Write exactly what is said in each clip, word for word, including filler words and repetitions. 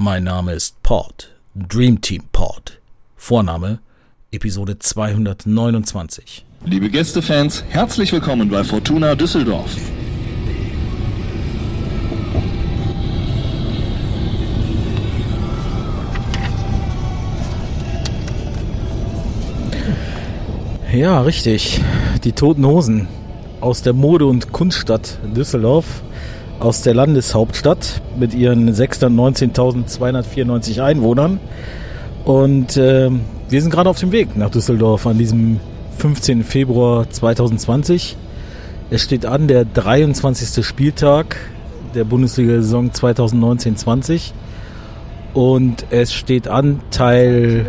Mein Name ist Pod, Dream Team Pod. Vorname, Episode zweihundertneunundzwanzig. Liebe Gästefans, herzlich willkommen bei Fortuna Düsseldorf. Ja, richtig. Die Toten Hosen aus der Mode- und Kunststadt Düsseldorf, aus der Landeshauptstadt mit ihren sechshundertneunzehntausendzweihundertvierundneunzig Einwohnern. Und äh, wir sind gerade auf dem Weg nach Düsseldorf an diesem fünfzehnten Februar zweitausendzwanzig. Es steht an der dreiundzwanzigste Spieltag der Bundesliga-Saison zweitausendneunzehn zwanzig. Und es steht an Teil...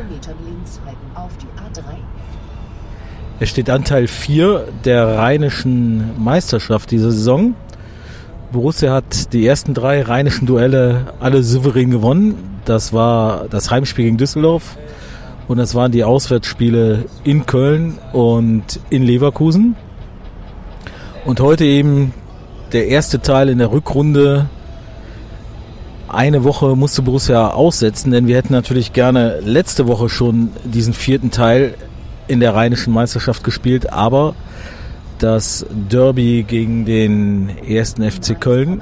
Es steht an Teil vier der rheinischen Meisterschaft dieser Saison. Borussia hat die ersten drei rheinischen Duelle alle souverän gewonnen. Das war das Heimspiel gegen Düsseldorf und das waren die Auswärtsspiele in Köln und in Leverkusen. Und heute eben der erste Teil in der Rückrunde. Eine Woche musste Borussia aussetzen, denn wir hätten natürlich gerne letzte Woche schon diesen vierten Teil in der rheinischen Meisterschaft gespielt, aber das Derby gegen den ersten F C Köln.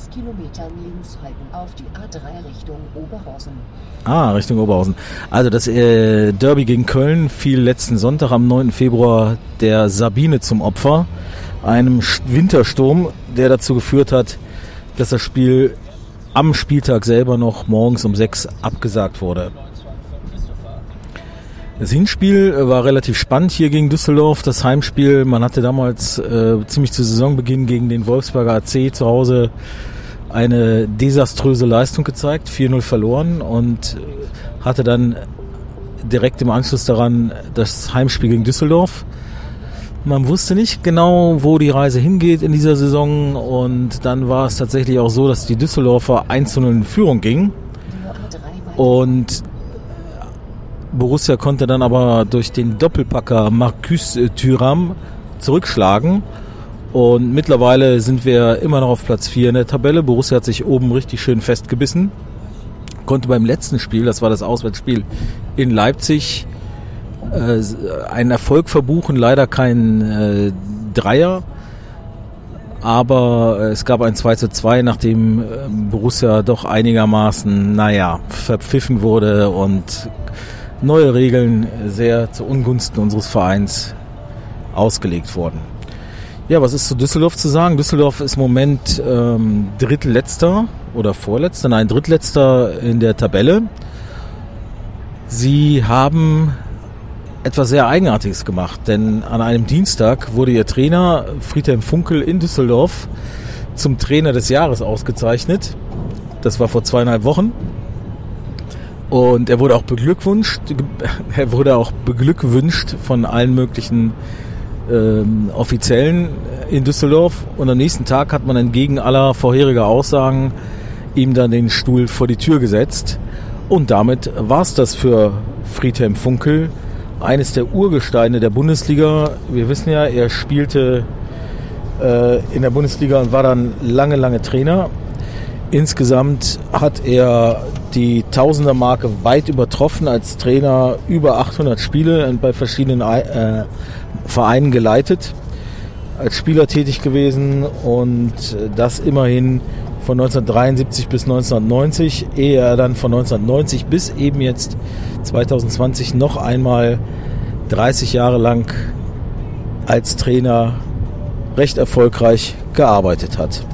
Ah, Richtung Oberhausen. Also das äh, Derby gegen Köln fiel letzten Sonntag am neunten Februar der Sabine zum Opfer, einem Wintersturm, der dazu geführt hat, dass das Spiel am Spieltag selber noch morgens um sechs abgesagt wurde. Das Hinspiel war relativ spannend hier gegen Düsseldorf. Das Heimspiel, man hatte damals äh, ziemlich zu Saisonbeginn gegen den Wolfsberger A C zu Hause eine desaströse Leistung gezeigt, vier null verloren und hatte dann direkt im Anschluss daran das Heimspiel gegen Düsseldorf. Man wusste nicht genau, wo die Reise hingeht in dieser Saison und dann war es tatsächlich auch so, dass die Düsseldorfer eins zu null in Führung gingen und Borussia konnte dann aber durch den Doppelpacker Marcus Thuram zurückschlagen und mittlerweile sind wir immer noch auf Platz vier in der Tabelle. Borussia hat sich oben richtig schön festgebissen, konnte beim letzten Spiel, das war das Auswärtsspiel in Leipzig, äh, einen Erfolg verbuchen, leider kein äh, Dreier, aber es gab ein zwei zu zwei, nachdem äh, Borussia doch einigermaßen, naja, verpfiffen wurde und neue Regeln sehr zu Ungunsten unseres Vereins ausgelegt wurden. Ja, was ist zu Düsseldorf zu sagen? Düsseldorf ist im Moment ähm, Drittletzter oder Vorletzter, nein, Drittletzter in der Tabelle. Sie haben etwas sehr Eigenartiges gemacht, denn an einem Dienstag wurde ihr Trainer Friedhelm Funkel in Düsseldorf zum Trainer des Jahres ausgezeichnet. Das war vor zweieinhalb Wochen. Und er wurde auch beglückwünscht, er wurde auch beglückwünscht von allen möglichen ähm, Offiziellen in Düsseldorf. Und am nächsten Tag hat man entgegen aller vorheriger Aussagen ihm dann den Stuhl vor die Tür gesetzt. Und damit war es das für Friedhelm Funkel, eines der Urgesteine der Bundesliga. Wir wissen ja, er spielte äh, in der Bundesliga und war dann lange, lange Trainer. Insgesamt hat er die Tausender-Marke weit übertroffen, als Trainer über achthundert Spiele bei verschiedenen äh, Vereinen geleitet, als Spieler tätig gewesen und das immerhin von neunzehnhundertdreiundsiebzig bis neunzehnhundertneunzig, ehe er dann von neunzehnhundertneunzig bis eben jetzt zweitausendzwanzig noch einmal dreißig Jahre lang als Trainer recht erfolgreich gearbeitet hat.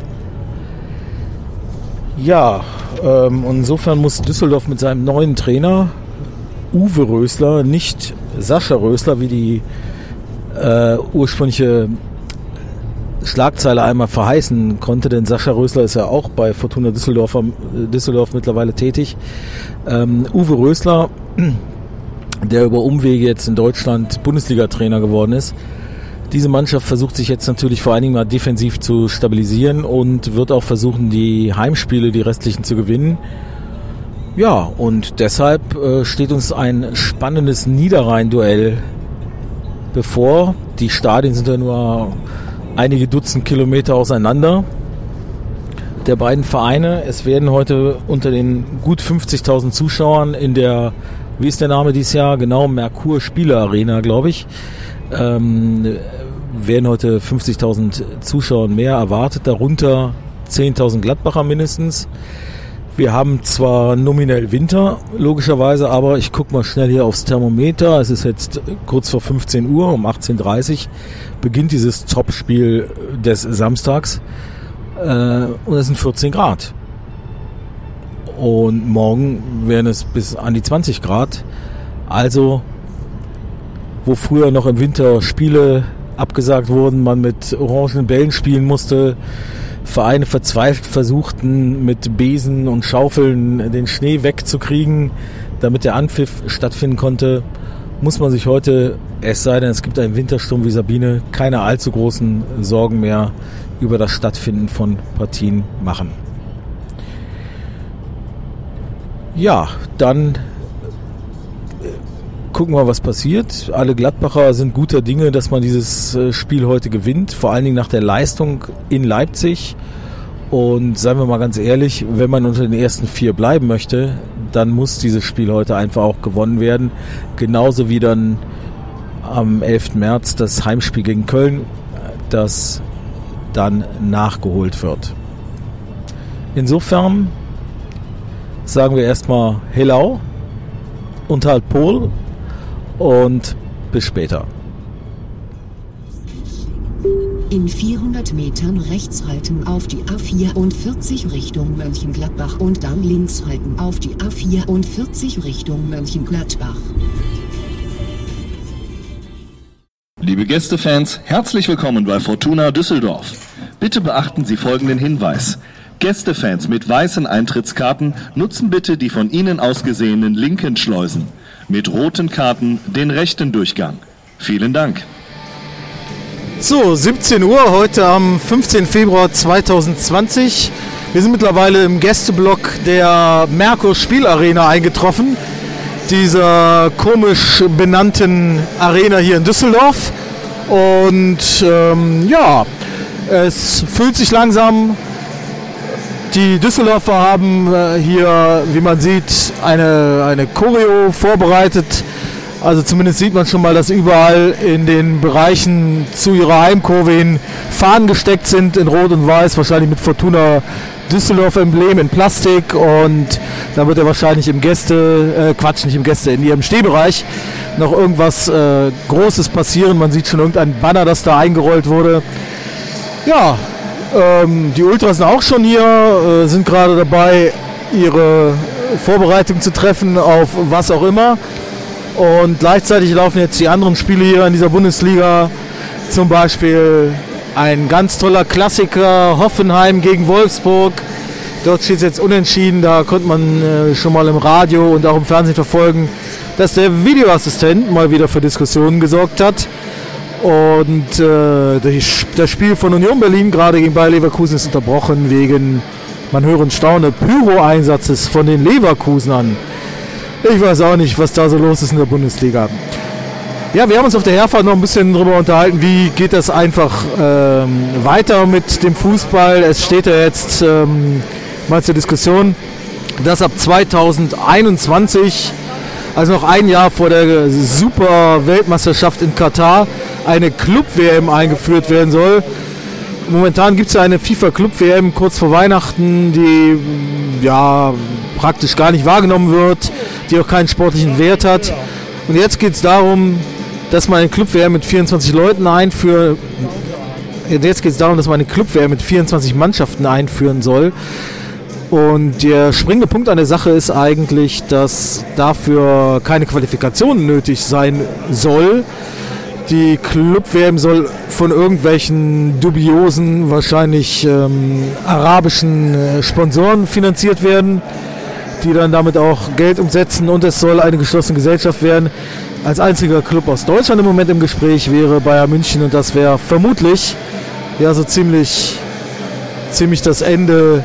Ja, ähm, insofern muss Düsseldorf mit seinem neuen Trainer Uwe Rösler, nicht Sascha Rösler, wie die äh, ursprüngliche Schlagzeile einmal verheißen konnte, denn Sascha Rösler ist ja auch bei Fortuna Düsseldorf, Düsseldorf mittlerweile tätig. Ähm, Uwe Rösler, der über Umwege jetzt in Deutschland Bundesliga-Trainer geworden ist. Diese Mannschaft versucht sich jetzt natürlich vor allen Dingen mal defensiv zu stabilisieren und wird auch versuchen, die Heimspiele, die restlichen, zu gewinnen. Ja, und deshalb äh, steht uns ein spannendes Niederrhein-Duell bevor. Die Stadien sind ja nur einige Dutzend Kilometer auseinander. der beiden Vereine. Es werden heute unter den gut fünfzigtausend Zuschauern in der, wie ist der Name dieses Jahr? Genau, Merkur Spieler-Arena, glaube ich, ähm, werden heute fünfzigtausend Zuschauer mehr erwartet, darunter zehntausend Gladbacher mindestens. Wir haben zwar nominell Winter, logischerweise, aber ich gucke mal schnell hier aufs Thermometer. Es ist jetzt kurz vor fünfzehn Uhr, um achtzehn Uhr dreißig beginnt dieses Topspiel des Samstags äh, und es sind vierzehn Grad. Und morgen werden es bis an die zwanzig Grad. Also, wo früher noch im Winter Spiele abgesagt wurden, man mit orangenen Bällen spielen musste, Vereine verzweifelt versuchten, mit Besen und Schaufeln den Schnee wegzukriegen, damit der Anpfiff stattfinden konnte, muss man sich heute, es sei denn, es gibt einen Wintersturm wie Sabine, keine allzu großen Sorgen mehr über das Stattfinden von Partien machen. Ja, dann gucken wir, was passiert. Alle Gladbacher sind guter Dinge, dass man dieses Spiel heute gewinnt, vor allen Dingen nach der Leistung in Leipzig. Und seien wir mal ganz ehrlich, wenn man unter den ersten vier bleiben möchte, dann muss dieses Spiel heute einfach auch gewonnen werden. Genauso wie dann am elften März das Heimspiel gegen Köln, das dann nachgeholt wird. Insofern sagen wir erstmal Hello und halt Pol. Und bis später. In vierhundert Metern rechts halten auf die A vierundvierzig Richtung Mönchengladbach und dann links halten auf die A vierundvierzig Richtung Mönchengladbach. Liebe Gästefans, herzlich willkommen bei Fortuna Düsseldorf. Bitte beachten Sie folgenden Hinweis. Gästefans mit weißen Eintrittskarten nutzen bitte die von Ihnen ausgesehenen linken Schleusen. Mit roten Karten den rechten Durchgang. Vielen Dank. So, siebzehn Uhr, heute am fünfzehnten Februar zweitausendzwanzig. Wir sind mittlerweile im Gästeblock der Merkur Spielarena eingetroffen. Dieser komisch benannten Arena hier in Düsseldorf. Und ähm, ja, es füllt sich langsam. Die Düsseldorfer haben äh, hier, wie man sieht, eine, eine Choreo vorbereitet. Also zumindest sieht man schon mal, dass überall in den Bereichen zu ihrer Heimkurve hin Fahnen gesteckt sind in Rot und Weiß, wahrscheinlich mit Fortuna Düsseldorf Emblem in Plastik. Und da wird ja wahrscheinlich im Gäste, äh, Quatsch, nicht im Gäste, in ihrem Stehbereich noch irgendwas äh, Großes passieren. Man sieht schon irgendein Banner, das da eingerollt wurde. Ja, ähm, die Ultras sind auch schon hier, äh, sind gerade dabei, ihre Vorbereitung zu treffen auf was auch immer. Und gleichzeitig laufen jetzt die anderen Spiele hier in dieser Bundesliga. Zum Beispiel ein ganz toller Klassiker, Hoffenheim gegen Wolfsburg. Dort steht es jetzt unentschieden. Da konnte man äh, schon mal im Radio und auch im Fernsehen verfolgen, dass der Videoassistent mal wieder für Diskussionen gesorgt hat. Und äh, das Spiel von Union Berlin gerade gegen Bayer Leverkusen ist unterbrochen wegen, man höre und staune, Pyro-Einsatzes von den Leverkusenern. Ich weiß auch nicht, was da so los ist in der Bundesliga. Ja, wir haben uns auf der Herfahrt noch ein bisschen darüber unterhalten, wie geht das einfach ähm, weiter mit dem Fußball. Es steht ja jetzt ähm, mal zur Diskussion, dass ab zweitausendeinundzwanzig, also noch ein Jahr vor der Super-Weltmeisterschaft in Katar, eine Club-W M eingeführt werden soll. Momentan gibt es ja eine FIFA-Club-W M kurz vor Weihnachten, die ja praktisch gar nicht wahrgenommen wird, die auch keinen sportlichen Wert hat. Und jetzt geht es darum, dass man eine Club-W M mit vierundzwanzig Leuten einführt. Jetzt geht es darum, dass man eine Club-W M mit vierundzwanzig Mannschaften einführen soll. Und der springende Punkt an der Sache ist eigentlich, dass dafür keine Qualifikation nötig sein soll. Die Club-W M soll von irgendwelchen dubiosen, wahrscheinlich ähm, arabischen äh, Sponsoren finanziert werden, die dann damit auch Geld umsetzen, und es soll eine geschlossene Gesellschaft werden. Als einziger Club aus Deutschland im Moment im Gespräch wäre Bayern München, und das wäre vermutlich ja so ziemlich, ziemlich das Ende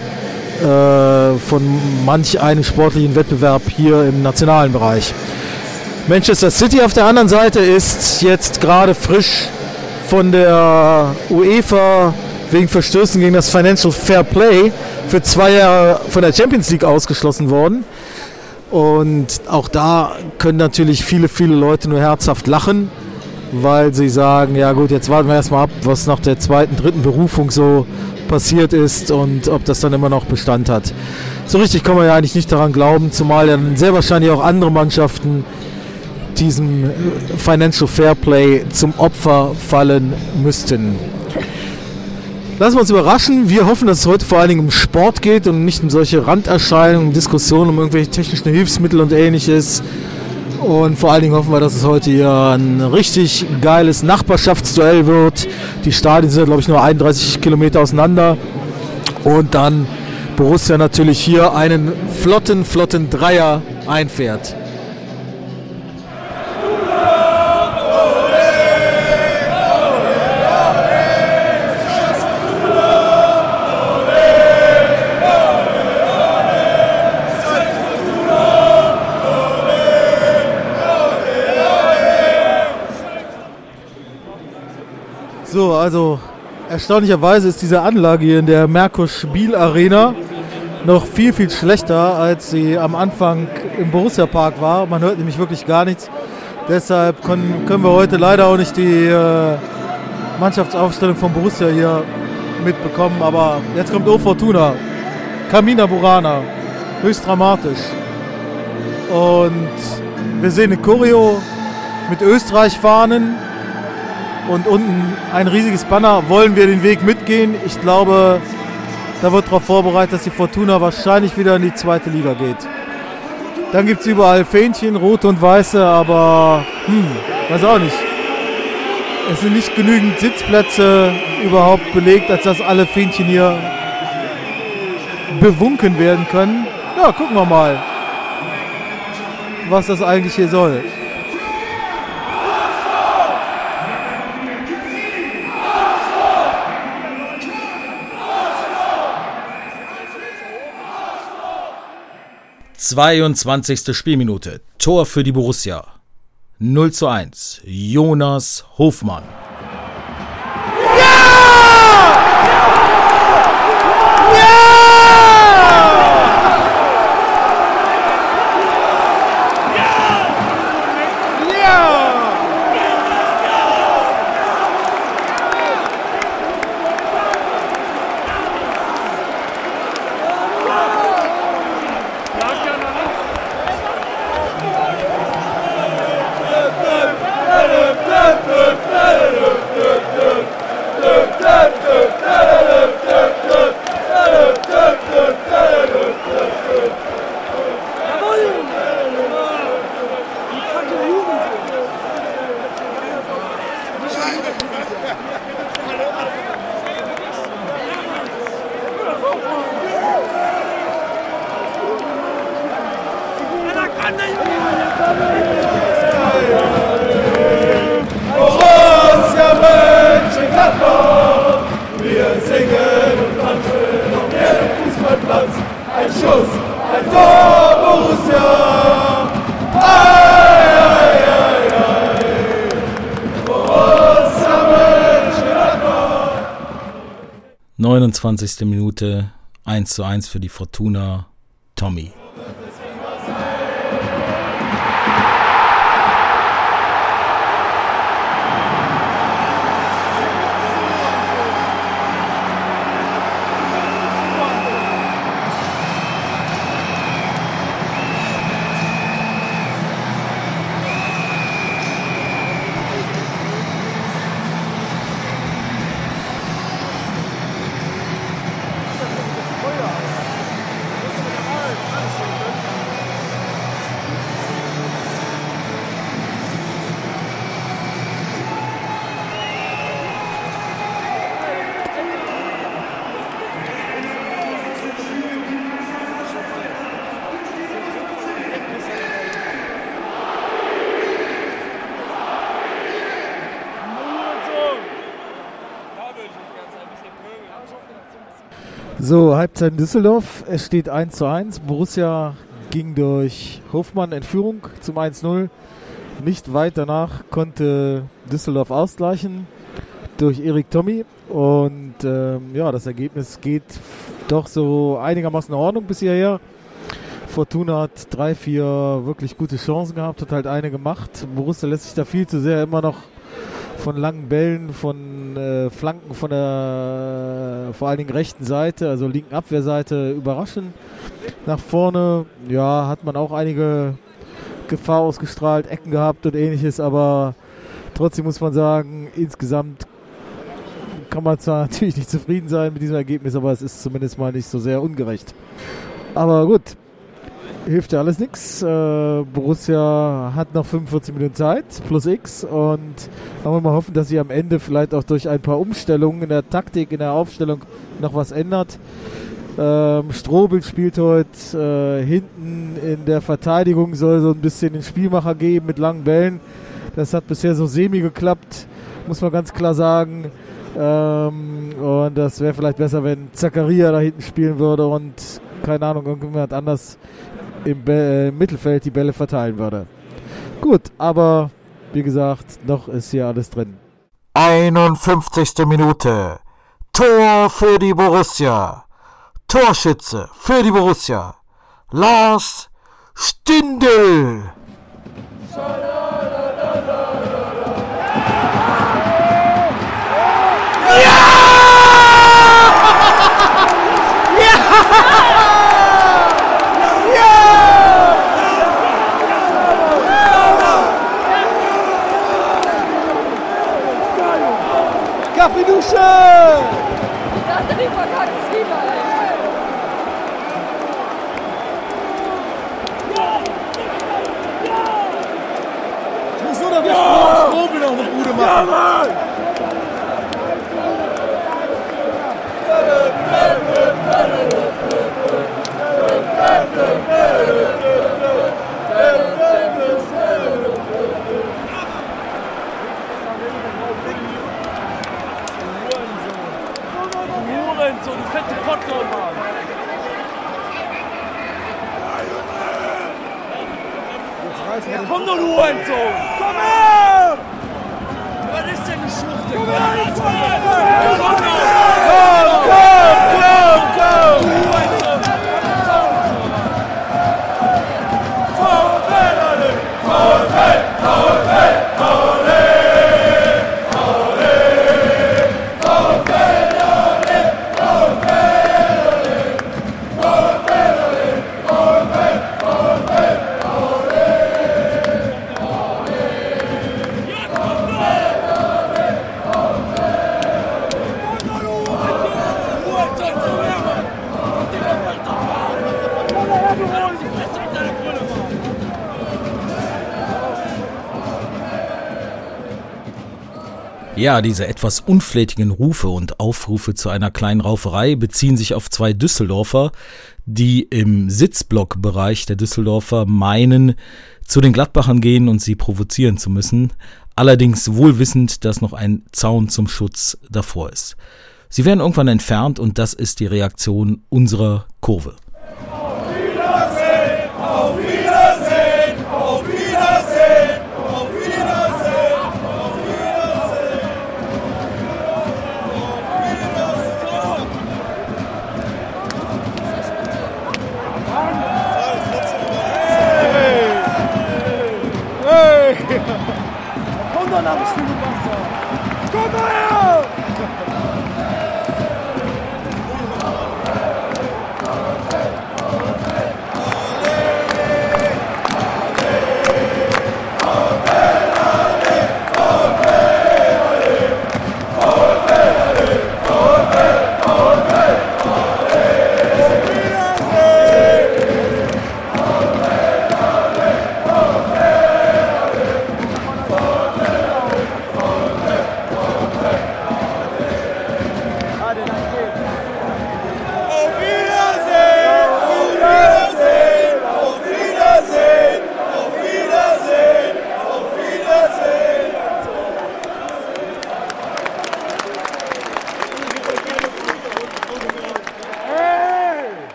äh, von manch einem sportlichen Wettbewerb hier im nationalen Bereich. Manchester City auf der anderen Seite ist jetzt gerade frisch von der UEFA wegen Verstößen gegen das Financial Fair Play für zwei Jahre von der Champions League ausgeschlossen worden. Und auch da können natürlich viele, viele Leute nur herzhaft lachen, weil sie sagen, ja gut, jetzt warten wir erstmal ab, was nach der zweiten, dritten Berufung so passiert ist und ob das dann immer noch Bestand hat. So richtig kann man ja eigentlich nicht daran glauben, zumal ja sehr wahrscheinlich auch andere Mannschaften diesem Financial Fair Play zum Opfer fallen müssten. Lassen wir uns überraschen. Wir hoffen, dass es heute vor allen Dingen um Sport geht und nicht um solche Randerscheinungen, Diskussionen um irgendwelche technischen Hilfsmittel und Ähnliches. Und vor allen Dingen hoffen wir, dass es heute hier ein richtig geiles Nachbarschaftsduell wird. Die Stadien sind, glaube ich, nur einunddreißig Kilometer auseinander. Und dann Borussia natürlich hier einen flotten, flotten Dreier einfährt. So, also erstaunlicherweise ist diese Anlage hier in der Merkur Spiel Arena noch viel, viel schlechter, als sie am Anfang im Borussia Park war. Man hört nämlich wirklich gar nichts. Deshalb können, können wir heute leider auch nicht die äh, Mannschaftsaufstellung von Borussia hier mitbekommen. Aber jetzt kommt O Fortuna, Carmina Burana, höchst dramatisch. Und wir sehen eine Choreo mit Österreich-Fahnen. Und unten ein riesiges Banner, wollen wir den Weg mitgehen? Ich glaube, da wird darauf vorbereitet, dass die Fortuna wahrscheinlich wieder in die zweite Liga geht. Dann gibt es überall Fähnchen, rote und weiße, aber hm, weiß auch nicht. Es sind nicht genügend Sitzplätze überhaupt belegt, als dass alle Fähnchen hier bewunken werden können. Ja, gucken wir mal, was das eigentlich hier soll. zweiundzwanzigste Spielminute. Tor für die Borussia. null zu eins. Jonas Hofmann. neunundzwanzigste Minute, eins zu eins für die Fortuna, Tommy. So, Halbzeit in Düsseldorf. Es steht eins zu eins. Borussia ging durch Hofmann in Führung zum eins null. Nicht weit danach konnte Düsseldorf ausgleichen durch Erik Tommy. Und ähm, ja, das Ergebnis geht doch so einigermaßen in Ordnung bis hierher. Fortuna hat drei, vier wirklich gute Chancen gehabt, hat halt eine gemacht. Borussia lässt sich da viel zu sehr immer noch von langen Bällen, von äh, Flanken von der äh, vor allen Dingen rechten Seite, also linken Abwehrseite überraschen. Nach vorne, ja, hat man auch einige Gefahr ausgestrahlt, Ecken gehabt und ähnliches, aber trotzdem muss man sagen, insgesamt kann man zwar natürlich nicht zufrieden sein mit diesem Ergebnis, aber es ist zumindest mal nicht so sehr ungerecht. Aber gut, hilft ja alles nichts. Äh, Borussia hat noch fünfundvierzig Minuten Zeit, plus X, und wollen wir mal hoffen, dass sie am Ende vielleicht auch durch ein paar Umstellungen in der Taktik, in der Aufstellung noch was ändert. Ähm, Strobel spielt heute äh, hinten in der Verteidigung, soll so ein bisschen den Spielmacher geben mit langen Bällen. Das hat bisher so semi geklappt, muss man ganz klar sagen. Ähm, und das wäre vielleicht besser, wenn Zakaria da hinten spielen würde und, keine Ahnung, irgendjemand anders im Be- äh, Mittelfeld die Bälle verteilen würde. Gut, aber wie gesagt, noch ist hier alles drin. einundfünfzigste Minute. Tor für die Borussia. Torschütze für die Borussia. Lars Stindl. Kaffeedusche! Ich dachte, die verkacken Zwiebeln. Ich muss nur noch der Strobel noch eine Bude machen. Ja, so eine fette Potze, Mann. Ja, komm doch, du Hurensohn! Komm her! Was ist denn die Schlucht? Komm her! Komm, komm, komm, komm! VfL, alle! VfL, VfL, VfL! Ja, diese etwas unflätigen Rufe und Aufrufe zu einer kleinen Rauferei beziehen sich auf zwei Düsseldorfer, die im Sitzblockbereich der Düsseldorfer meinen, zu den Gladbachern gehen und sie provozieren zu müssen, allerdings wohl wissend, dass noch ein Zaun zum Schutz davor ist. Sie werden irgendwann entfernt und das ist die Reaktion unserer Kurve. Auf Wiedersehen, auf Wiedersehen, auf Wiedersehen, auf Wiedersehen, auf Wiedersehen, Hey! Hey! komm doch nach dem Stuhlwasser! Komm mal her!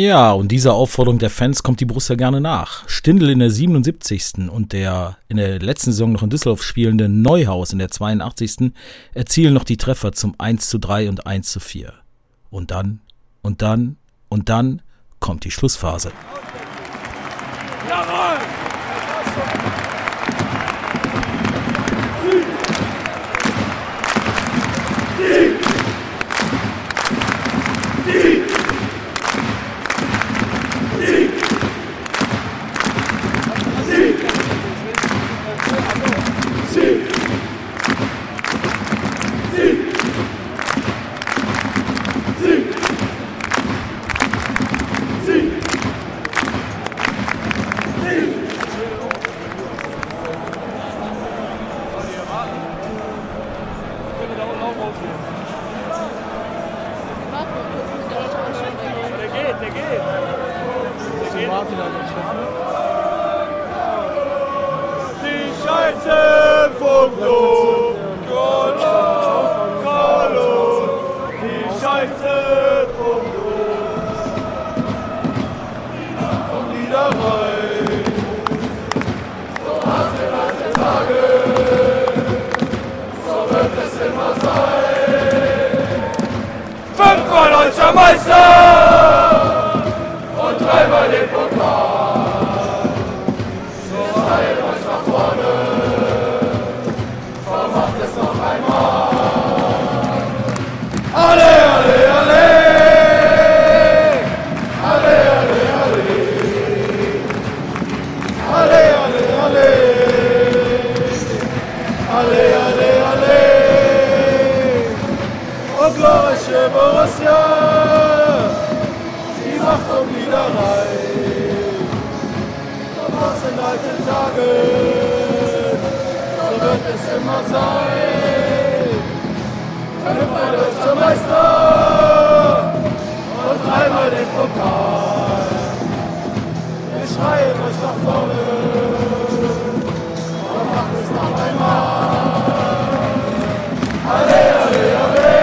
Ja, und dieser Aufforderung der Fans kommt die Borussia gerne nach. Stindl in der siebenundsiebzigsten und der in der letzten Saison noch in Düsseldorf spielende Neuhaus in der zweiundachtzigsten erzielen noch die Treffer zum eins zu drei und eins zu vier. Und dann, und dann, und dann kommt die Schlussphase. Jawohl! Fünfmal deutscher Meister und dreimal den Pokal. So reiht euch nach vorne, vermacht es noch einmal. Alle, alle, alle, alle, alle, alle, alle, alle, alle, alle, alle, alle. Oh, glorreiche Borussia, die Macht und Niederrei. Doch was in alten Tagen, so wird es immer sein. Fünfmal deutscher Meister und dreimal den Pokal. Wir schreien euch nach vorne und macht es noch einmal. Alle, alle, alle.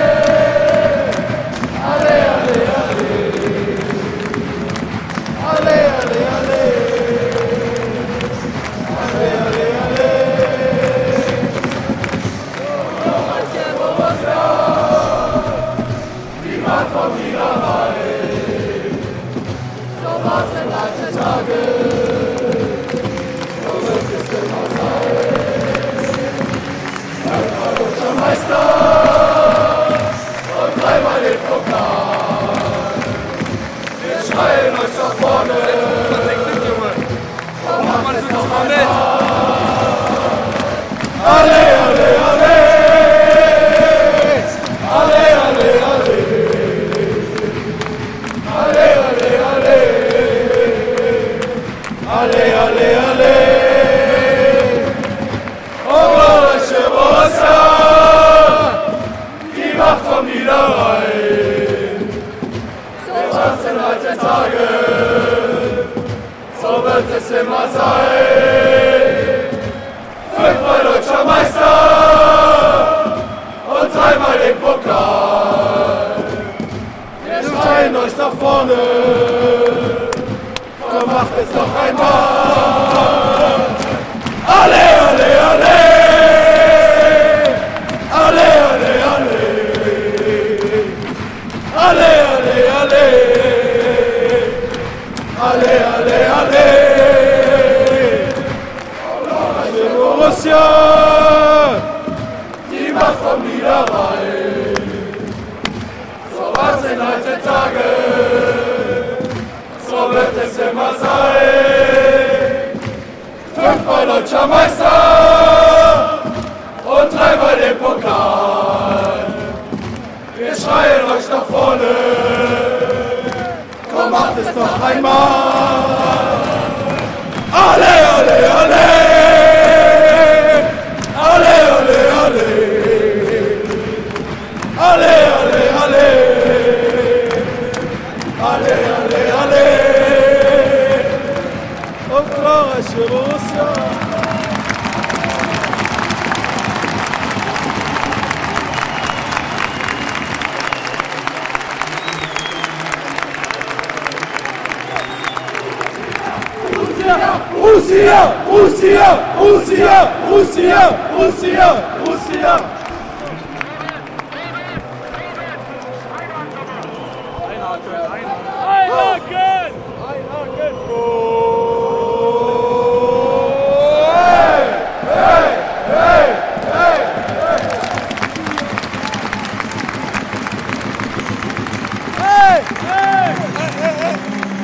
Immer sein. Fünfmal deutscher Meister und dreimal den Pokal. Wir schreien euch nach vorne, komm, macht es noch einmal. Alle, alle, alle, alle, alle, alle, alle, alle, alle, alle, alle, alle. Borussia, die Macht vom Niederrhein. So war's in alten Tagen, so wird es immer sein. Fünfmal deutscher Meister und dreimal den Pokal. Wir schreien euch nach vorne, komm, macht es noch einmal. Alle, alle, alle. Alle, alle, alle, alle, alle, alle, alle, alle, alle, und glorreiche Borussia. Russia, Russia, Russia, Russia, Russia, Russia. Einhaken! Einhaken! Hey! Hey! Hey! Hey! Hey! Hey! Hey! Hey!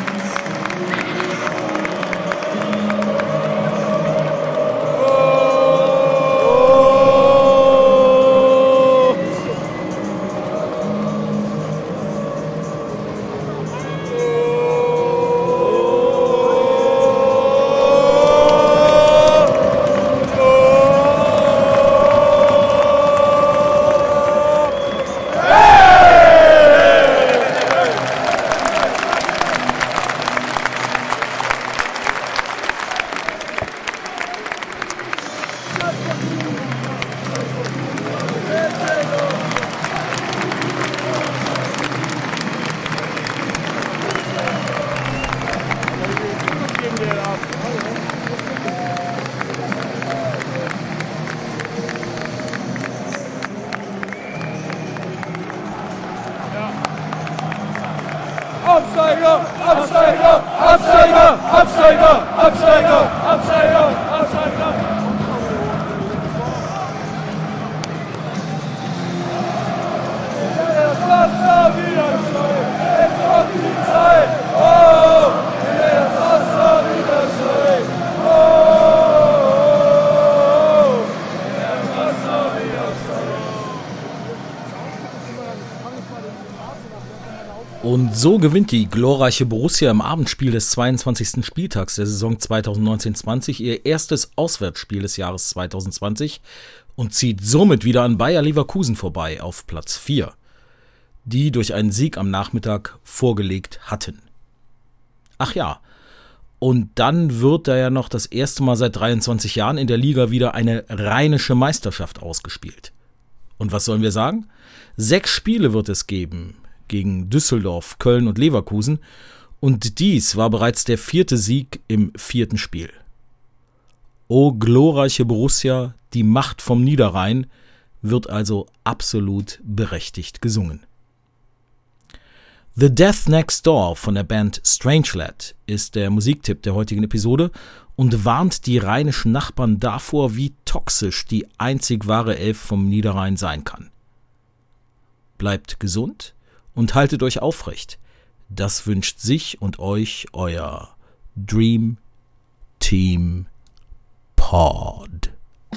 Absteiger, Absteiger, Absteiger, Absteiger, Absteiger, Absteiger, Absteiger. Das Wasser wieder steigt, jetzt kommt die Zeit. Oh, das Wasser wieder steigt. Oh, das Wasser wieder steigt. Und so gewinnt die glorreiche Borussia im Abendspiel des zweiundzwanzigsten Spieltags der Saison zweitausendneunzehn zwanzig ihr erstes Auswärtsspiel des Jahres zweitausendzwanzig und zieht somit wieder an Bayer Leverkusen vorbei auf Platz vier, die durch einen Sieg am Nachmittag vorgelegt hatten. Ach ja, und dann wird da ja noch das erste Mal seit dreiundzwanzig Jahren in der Liga wieder eine rheinische Meisterschaft ausgespielt. Und was sollen wir sagen? Sechs Spiele wird es geben gegen Düsseldorf, Köln und Leverkusen, und dies war bereits der vierte Sieg im vierten Spiel. O glorreiche Borussia, die Macht vom Niederrhein, wird also absolut berechtigt gesungen. The Death Next Door von der Band Strangelad ist der Musiktipp der heutigen Episode und warnt die rheinischen Nachbarn davor, wie toxisch die einzig wahre Elf vom Niederrhein sein kann. Bleibt gesund und haltet euch aufrecht. Das wünscht sich und euch euer Dream Team Pod.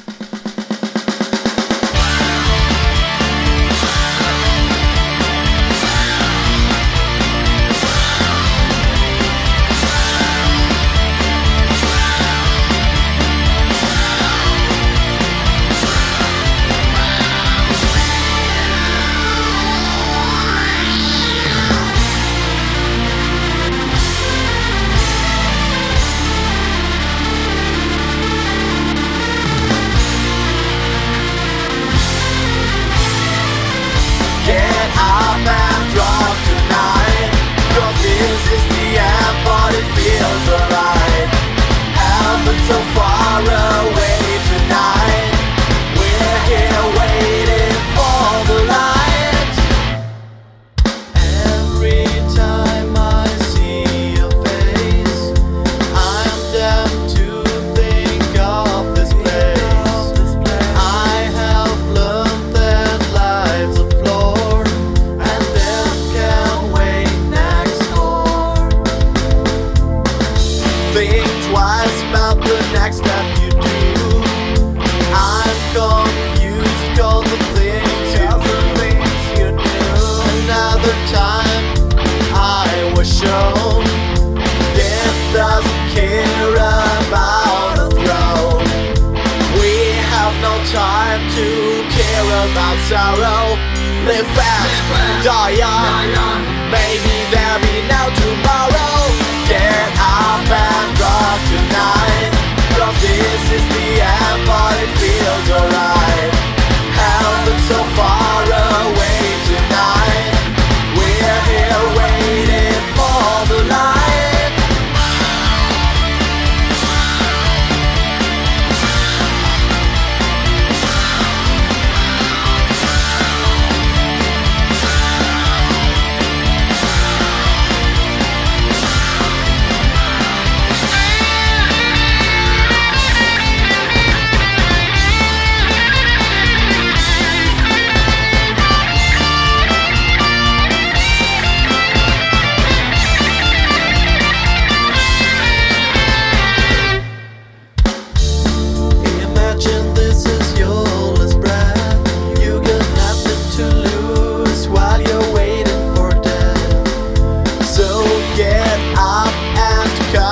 Sorrow, live fast, die young. Maybe there'll be no tomorrow. Get up and rock tonight, 'cause this is the end, but it feels alright. Heaven's so far away tonight. We're here waiting for the light.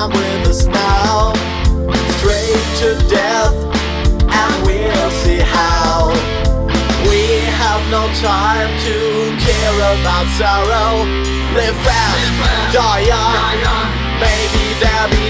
come with us now, straight to death, and we'll see how. We have no time to care about sorrow. Live fast, die young, maybe there'll be